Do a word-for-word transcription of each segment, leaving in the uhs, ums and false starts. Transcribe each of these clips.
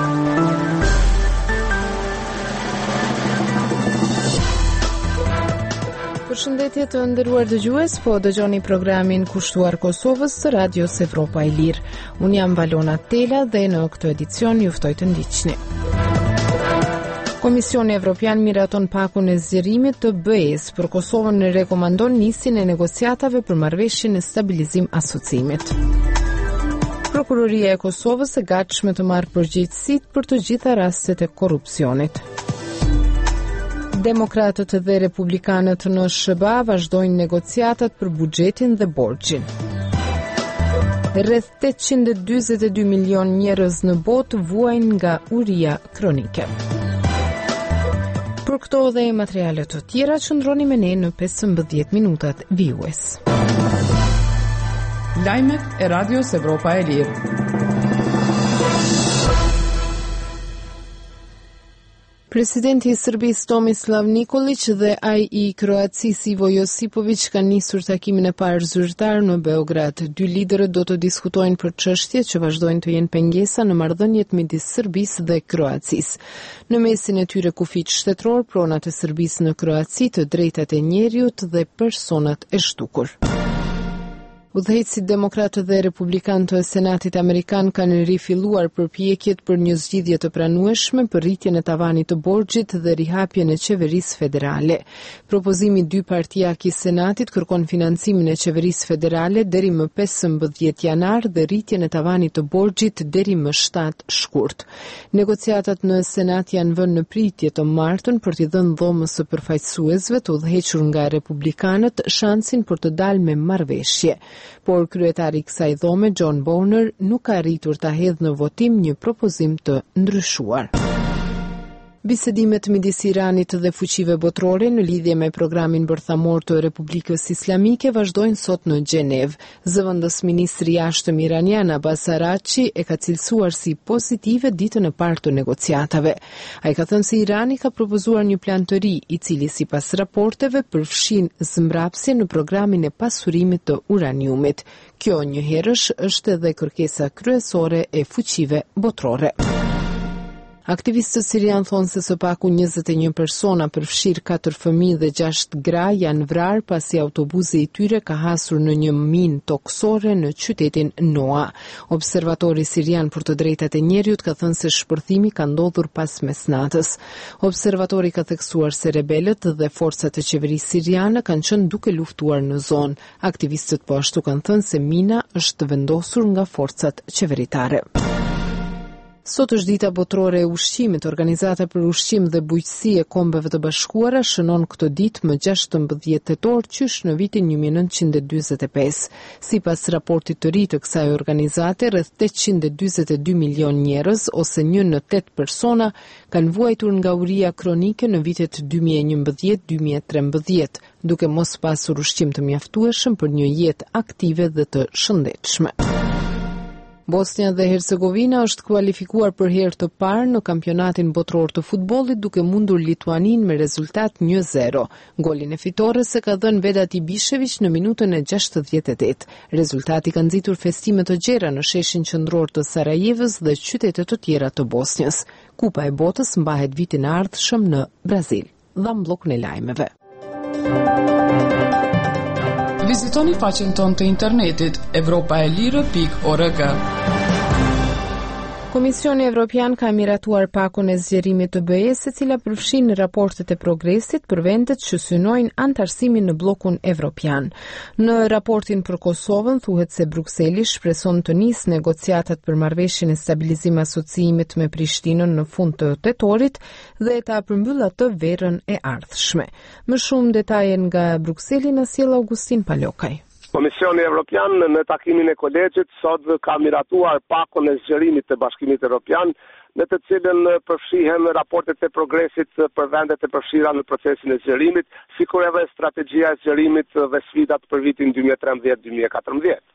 Përshëndetje të nderuar dëgjues, po dëgjoni programin Kushtuar Kosovës të Radios Evropa e Lirë. Unë jam Valona Tela dhe në këtë edicion ju ftoj të ndiqni. Komisioni Evropian miraton pakun e zgjerimit të B E-s për Kosovën e rekomandon nisjen e negociatave për marrëveshjen e stabilizim asociimit. Prokuroria e Kosovës e gatshme të marrë përgjegjësitë për të gjitha rastet e korrupsionit. Demokratët dhe republikanët në S B A vazhdojnë negociatat për buxhetin dhe borxhin. Rreth tetëqind e dyzet e dy milion njerëz në botë vuajnë nga uria kronike. Për këto dhe materialet të tjera qëndroni me ne në pesëmbëdhjetë minutat vijues. Lajmet e Radios Evropa e Lirë. Presidenti i Serbisë Tomislav Nikolić dhe ai i Kroacisë Ivo Josipović kanë nisur takimin e parë zyrtar në Beograd. Dy liderët do të diskutojnë për çështje që vazhdojnë të jenë pengesa në marrëdhëniet midis Serbisë dhe Kroacisë. Në mesin e tyre kufit shtetëror, pronat e Serbisë në Kroaci, të drejtat e njeriut dhe personat e zhdukur. Udhëheqësit demokratë dhe republikanë të Senatit Amerikan kanë rifilluar përpjekjet për një zgjidhje të pranueshme për rritjen e tavanit të borxhit dhe rihapjen e qeverisë federale. Propozimi dy partijak i Senatit kërkon financimin e qeverisë federale deri më pesëmbëdhjetë janar dhe rritjen e tavanit të borxhit deri më shtatë shkurt. Negociatat në Senat janë vënë në pritje të martën për t'i dhënë dhomës së përfaqësuesve të udhëhequr nga republikanët shansin për të dalë me marrëveshje. Por kryetari i kësaj dhome, John Boehner, nuk ka arritur ta hedhë në votim një propozim të ndryshuar. Bisedimet midis Iranit dhe fuqive botërore në lidhje me programin bërthamor të Republikës Islamike vazhdojnë sot në Gjenev. Zëvendës ministri i jashtëm iranian Abbas Araghchi e ka cilësuar si pozitive ditën e parë të negociatave. Ai ka thënë se Irani ka propozuar një plan të ri, i cili sipas raporteve përfshin zmbrapsje në programin e pasurimit të uraniumit. Kjo njëherësh është edhe kërkesa kryesore e fuqive botërore. Aktivistët sirian thonë se së paku njëzet e një persona përfshirë katër fëmijë dhe gjashtë gra janë vrarë pasi autobusi i tyre ka hasur në një minë toksore në qytetin Noa. Observatori sirian për të drejtat e njeriut ka thënë se shpërthimi ka ndodhur pas mesnatës. Observatori ka theksuar se rebelët dhe forcat e qeverisë siriane kanë qenë duke luftuar në zonë. Aktivistët po ashtu kanë thënë se mina është vendosur nga forcat qeveritare. Sot është dita botërore e ushqimit. Organizata për ushqim dhe bujqësi e Kombeve të Bashkuara shënon këtë ditë më gjashtëmbëdhjetë tetor qysh në vitin një mijë e nëntëqind e dyzet e pesë. Sipas raportit të ri të kësaj organizate, rreth tetëqind e dyzet e dy milion njerëz ose një në tetë persona kanë vuajtur nga uria kronike në vitet dy mijë e njëmbëdhjetë deri dy mijë e trembëdhjetë, duke mos pasur ushqim të mjaftueshëm për një jetë aktive dhe të shëndetshme. Bosnia dhe Hercegovina është kualifikuar për herë të parë në kampionatin botëror të futbollit duke mundur Lituanin me rezultat një zero. Golin e fitores e ka dhënë Vedat Ibišević në minutën e gjashtëdhjetë e tetë. Rezultati ka nxitur festime të gjera në sheshin qendror të Sarajevës dhe qytete të tjera të Bosnjës. Kupa e botës mbahet vitin e ardhshëm në Brazil. Dham bllokun e lajmeve. Vizitoni faqen tonë të internetit evropaelire pikë org. Komisioni Evropian ka miratuar pakun e zgjerimit të B E-s, e cila përfshin raportet e progresit për vendet që synojnë antarësimin në bllokun evropian. Në raportin për Kosovën thuhet se Brukseli shpreson të nisë negociatat për marrëveshjen e stabilizim asociimit me Prishtinën në fund të tetorit dhe ta përmbyll atë verën e ardhshme. Më shumë detaje nga Brukseli na sjell Augustin Palokaj. Komisioni Evropian në takimin e kolegjit sot ka miratuar pakun e zgjerimit të Bashkimit Evropian, në të cilën përfshihen raportet e progresit për vendet e përfshira në procesin e zgjerimit, sikur edhe strategjia e zgjerimit dhe sfidat për vitin dy mijë e trembëdhjetë dy mijë e katërmbëdhjetë.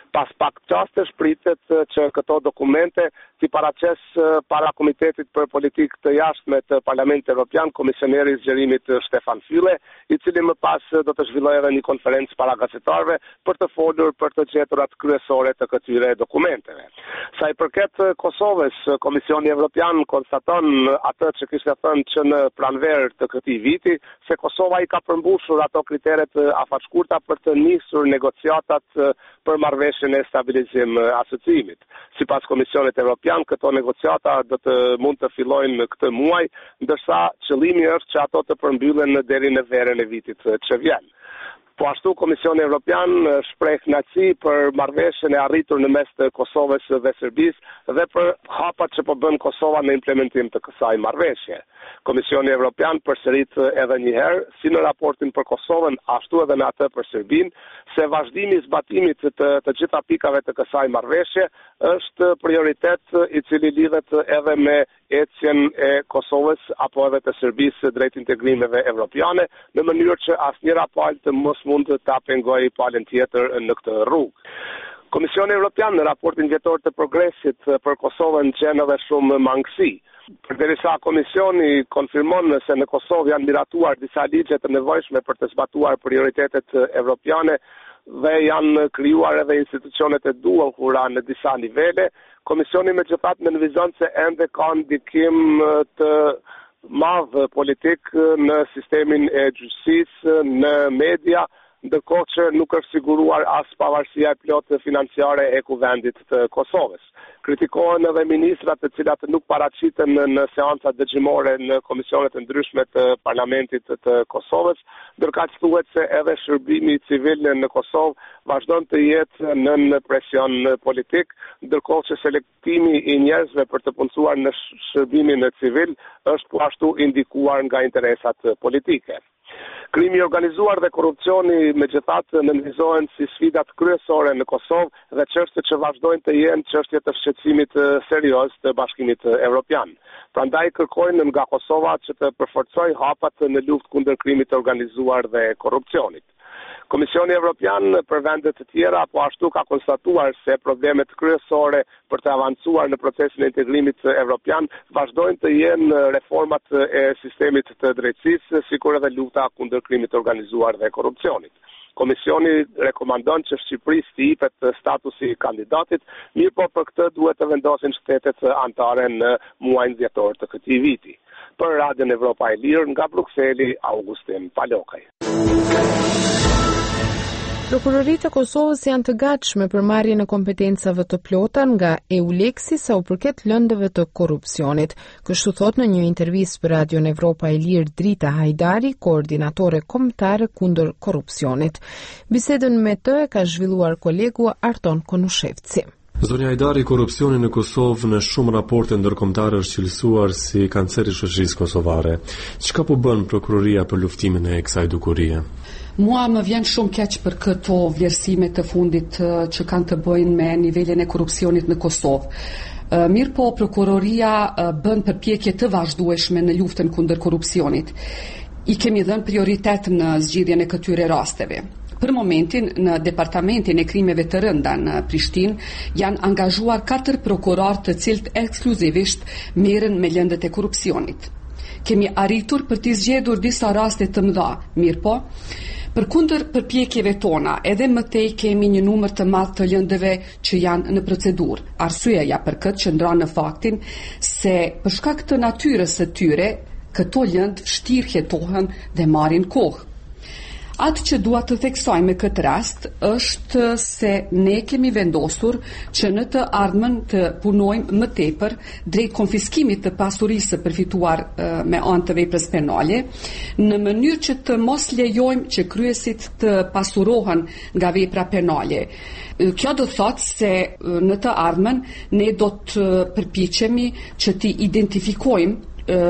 Pas pak qastesh pritet që këto dokumente t'i paraqes para Komitetit për Politikë të Jashtme të Parlamentit Evropian komisioneri i zgjerimit Stefan Füle, i cili më pas do të zhvillojë edhe një konferencë para gazetarëve për të folur për të gjeturat kryesore të këtyre dokumenteve. Sa i përket Kosovës, Komisioni Evropian konstaton atë që kishte thënë që në pranverë të këtij viti se Kosova i ka përmbushur ato kriteret afatshkurta për të nisur negociatat për marrëveshjen e stabilizim asociimit. Sipas Komisionit Evropian, këto negociata do të mund të fillojnë këtë muaj, ndërsa qëllimi është që ato të përmbyllen deri në verën e vitit që vjen. Po ashtu Komisioni Evropian shpreh kënaqësi për marrëveshjen e arritur në mes të Kosovës dhe Serbisë dhe për hapat që po bën Kosova në implementim të kësaj marrëveshje. Komisioni Evropian përsërit edhe një herë, si në raportin për Kosovën, ashtu edhe në atë për Serbinë, se vazhdimi i zbatimit të të gjitha pikave të kësaj marrëveshje është prioritet i cili lidhet edhe me ecjen e Kosovës apo edhe të Serbisë drejt integrimeve evropiane, në mënyrë që asnjëra palë të mos mund të pengojë palën tjetër në këtë rrugë. Komisioni Evropian në raportin vjetor të progresit për Kosovën gjen edhe shumë mangësi. Përderisa Komisioni konfirmon se në Kosovë janë miratuar disa ligje të nevojshme për të zbatuar prioritetet evropiane dhe janë krijuar edhe institucionet e duhura në disa nivele, Komisioni megjithatë nënvizon se ende ka ndikim të madh politik në sistemin e gjykqësisë, në media, ndërkohë që nuk është siguruar as pavarësia e plotë financiare e kuvendit të Kosovës. Kritikohen edhe ministrat të cilat nuk paraqiten në seanca dëgjimore në komisionet e ndryshme të Parlamentit të Kosovës, ndërkaq thuhet se edhe shërbimi civil në Kosovë vazhdon të jetë nën presion politik, ndërkohë që selektimi i njerëzve për të punësuar në shërbimin civil është po ashtu indikuar nga interesat politike. Krimi i organizuar dhe korrupsioni megjithatë nënvizohen si sfidat kryesore në Kosovë dhe çështje që vazhdojnë të jenë çështje të shqetësimit serioz të Bashkimit Evropian. Prandaj kërkojnë nga Kosova që të përforcojë hapat në luftë kundër krimit të organizuar dhe korrupsionit. Komisioni Evropian për vende të tjera po ashtu ka konstatuar se problemet kryesore për të avancuar në procesin e integrimit evropian vazhdojnë të jenë reformat e sistemit të drejtësisë, sikur edhe lufta kundër krimit të organizuar dhe korrupsionit. Komisioni rekomandon që Shqipërisë t'i jepet statusi i kandidatit, mirë po për këtë duhet të vendosin shtetet anëtare në muajin dhjetor të këtij viti. Për Radion Evropa e Lirë nga Brukseli, Augustin Palokaj. Prokuroritë e Kosovës janë të gatshme për marrjen e kompetencave të plota nga EULEX-i sa u përket lëndëve të korrupsionit. Kështu thot në një intervistë për Radion Evropa e Lirë Drita Hajdari, koordinatore kombëtare kundër korrupsionit. Bisedën me të e ka zhvilluar kolegu Arton Konushevci. Zonja Hajdari, korrupsioni në Kosovë në shumë raporte ndërkombëtare është cilësuar si kanceri i shoqërisë kosovare. Çka po bën prokuroria për luftimin e kësaj dukurie? Mua më vjen shumë keq për këto vlerësime të fundit që kanë të bëjnë me nivelin e korrupsionit në Kosovë. Mirë po, prokuroria bën përpjekje të vazhdueshme në luftën kundër korrupsionit. I kemi dhënë prioritet në zgjidhjen e këtyre rasteve. Për momentin, në departamentin e krimeve të rënda në Prishtinë janë angazhuar katër prokuror të cilët ekskluzivisht merren me lëndët e korrupsionit. Kemi arritur për t'i zgjedhur disa raste të mëdha, mirë po, përkundër përpjekjeve tona, edhe më tej kemi një numër të madh të lëndëve që janë në procedurë. Arsyeja për këtë qëndron në faktin se për shkak të natyrës së tyre, këto lëndë vështirë hetohen dhe marrin kohë. Atë që dua të theksoj me këtë rast është se ne kemi vendosur që në të ardhmen të punojmë më tepër drejt konfiskimit të pasurisë përfituar uh, me anë të veprës penale, në mënyrë që të mos lejojmë që kryesit të pasurohen nga vepra penale. Kjo do thotë se në të ardhmen ne do të përpiqemi që të identifikojmë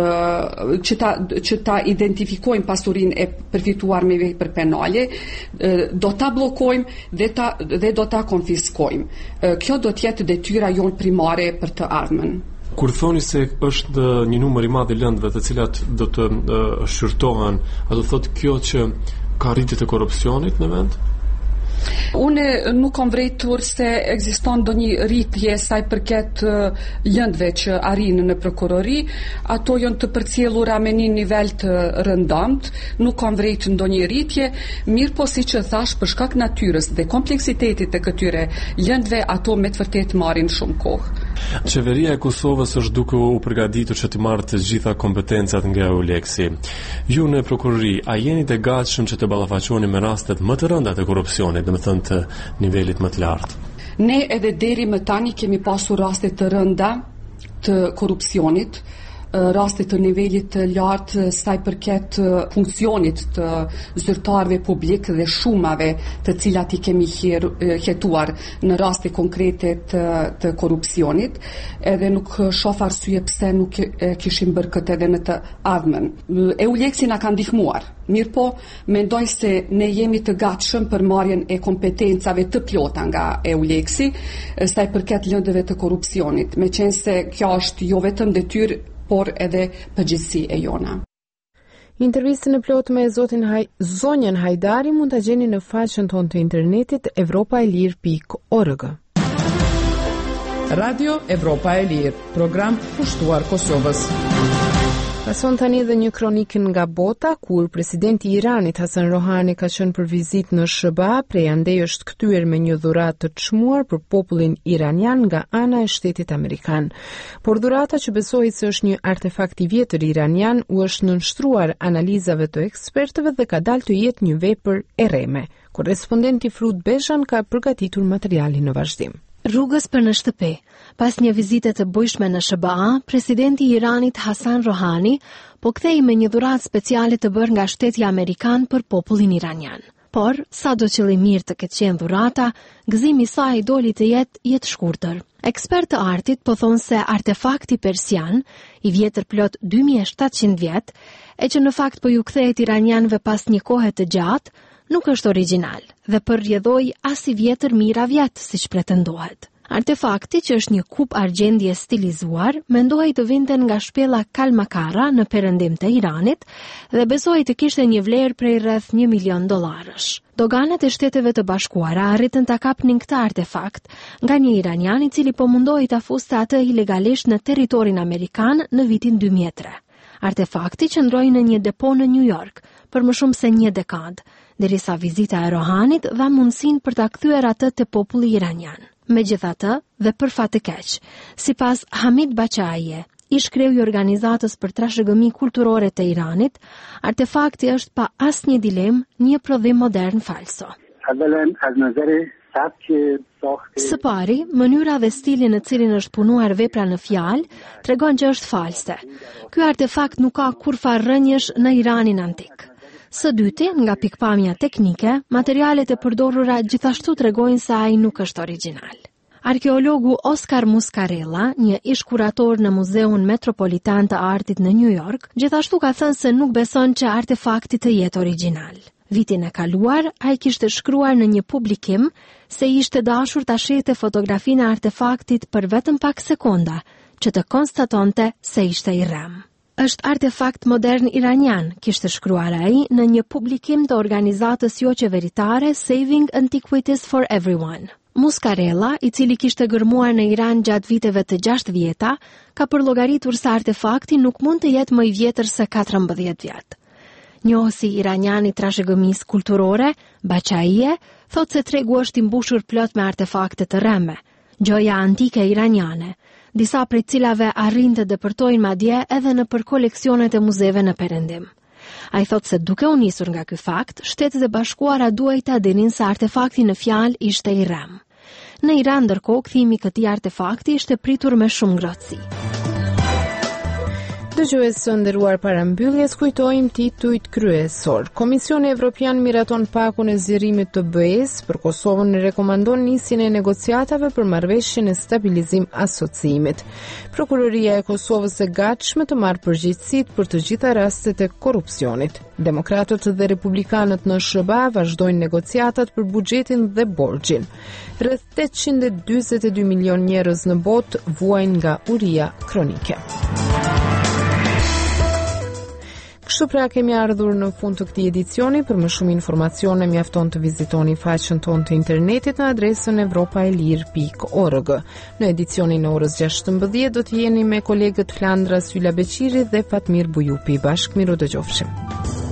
që ta, që ta identifikojmë pasurinë e përfituar me vepër penale, do ta bllokojmë dhe, ta, dhe do ta konfiskojmë. Kjo do të jetë detyra jonë primare për të ardhmen. Kur thoni se është një numër i madh i lëndëve të cilat do të uh, shqyrtohen, a do thotë kjo që ka rritje të korrupsionit në vend? Unë nuk kam vërejtur se ekziston ndonjë rritje sa i përket lëndëve që arrin në prokurori, ato janë të përcjellura me një nivel të rëndomt, nuk kam vërejtur ndonjë rritje, mirë po siç e thash, për shkak natyrës dhe kompleksitetit të këtyre lëndëve, ato me të vërtetë marrin shumë kohë. Qeveria e Kosovës është duke u përgatitur që të marrë të gjitha kompetencat nga Euleksi. Ju në prokurori, a jeni të gatshëm që të ballafaqoheni me rastet më të rënda të korrupsionit, domethënë të nivelit më të lartë? Ne edhe deri më tani kemi pasur raste të rënda të korrupsionit, raste të nivelit të lartë sa i përket funksionit të zyrtarëve publik dhe shumave të cilat i kemi hetuar në raste konkrete të, të korrupsionit, edhe nuk shoh arsye pse nuk e kishim bërë këtë edhe në të ardhmen. Euleksi na ka ndihmuar. Mirë po, mendoj se ne jemi të gatshëm për marrjen e kompetencave të plota nga Euleksi sa i përket lëndëve të korrupsionit, meqense kjo është jo vetëm detyrë por edhe përgjegjësi e jona. Intervistën e plot me zotin Haj, Zonjën Hajdari mund ta gjeni në faqen tonë të internetit evropaelir pikë org. Radio Evropa e Lirë, program pushtuar Kosovës. Pason tani dhe një kronikë nga bota, kur presidenti i Iranit Hasan Rohani ka qenë për vizitë në S B A, prej andej është kthyer me një dhuratë të çmuar për popullin iranian nga ana e shtetit amerikan. Por dhurata, që besohet se është një artefakt i vjetër iranian, u është nënshtruar analizave të ekspertëve dhe ka dalë të jetë një vepër e rreme. Korrespondenti Frut Beshan ka përgatitur materialin në vazhdim. Rrugës për në shtëpi. Pas një vizite të bujshme në S B A, presidenti i Iranit Hasan Rohani po kthej me një dhuratë speciale të bërë nga shteti amerikan për popullin iranian. Por, sa do qëllimir të ketë qenë dhurata, gëzimi i saj doli të jetë jetë shkurtër. Ekspertë të artit po thonë se artefakti persian, i vjetër plot dy mijë e shtatëqind vjet, e që në fakt po ju kthehet iranianëve pas një kohe të gjatë, nuk është origjinal dhe përrjedhoi as i vjetër mira vjet, siç pretendohet. Artefakti, që është një kup argjendje stilizuar, mendohej të vinte nga shpella Kalmakara në perëndim të Iranit dhe besohej të kishte një vlerë prej rreth një milion dollarësh. Doganat e Shteteve të Bashkuara arritën ta kapnin këtë artefakt nga një iranian i cili po mundohej ta fuste atë ilegalisht në territorin amerikan në vitin dy mijë e tre. Artefakti qëndroi në një depo në New York për më shumë se një dekadë, derisa vizita e Rohanit dha mundësinë për ta kthyer atë te populli iranian. Megjithatë, dhe për fat të keq, sipas Hamid Bachaie, ish kreu i organizatës për trashëgimi kulturore të Iranit, artefakti është pa asnjë dilemë një prodhim modern falso. Së pari, mënyra dhe stili në cilin është punuar vepra në fjalë tregon që është false. Ky artefakt nuk ka kurrë rrënjësh në Iranin antik. Së dyti, nga pikpamja teknike, materialet e përdorura gjithashtu tregojnë se ai nuk është origjinal. Arkeologu Oscar Muscarella, një ish kurator në Muzeun Metropolitan të Artit në New York, gjithashtu ka thënë se nuk beson që artefakti të jetë origjinal. Vitin e kaluar, ai kishte shkruar në një publikim se ishte dashur ta shihte fotografinë e artefaktit për vetëm pak sekonda, që të konstatonte se ishte i rrem. Është artefakt modern iranian, kishte shkruar ai në një publikim të organizatës jo qeveritare Saving Antiquities for Everyone. Muscarella, i cili kishte gërmuar në Iran gjatë viteve të gjashtëdhjeta, ka përllogaritur se artefakti nuk mund të jetë më i vjetër se katërmbëdhjetë vjet. Njohësi iranian i trashëgëmisë kulturore, Bachaie, thotë se tregu është i mbushur plot me artefakte të rreme, gjoja antike iraniane, disa prej cilave arrin të depërtojnë madje edhe në për koleksionet e muzeve në perëndim. Ai thotë se duke u nisur nga ky fakt, Shtetet e Bashkuara duhej ta dinin se artefakti në fjalë ishte i rrem. Në Iran, ndërkohë, kthimi i këtij artefakti ishte pritur me shumë ngrohtësi. Dëgjues së nderuar, para mbylljes kujtojmë titujt kryesor. Komisioni Evropian miraton pakun e zgjerimit të B E-s për Kosovën e rekomandon nisjen e negociatave për marrëveshjen e stabilizim asociimit. Prokuroria e Kosovës e gatshme të marrë përgjegjësitë për të gjitha rastet e korrupsionit. Demokratët dhe republikanët në S B A vazhdojnë negociatat për buxhetin dhe borxhin. Rreth tetëqind e dyzet e dy milion njerëz në botë vuajnë nga uria kronike. Kështu pra kemi ardhur në fund të këtij edicioni. Për më shumë informacione mjafton të vizitoni faqen tonë të internetit në adresën evropaelir pikë org. Në edicionin e orës gjashtëmbëdhjetë do të jeni me kolegët Flandra Sylla Beqiri dhe Fatmir Bujupi. Bashkë miru dëgjofshim.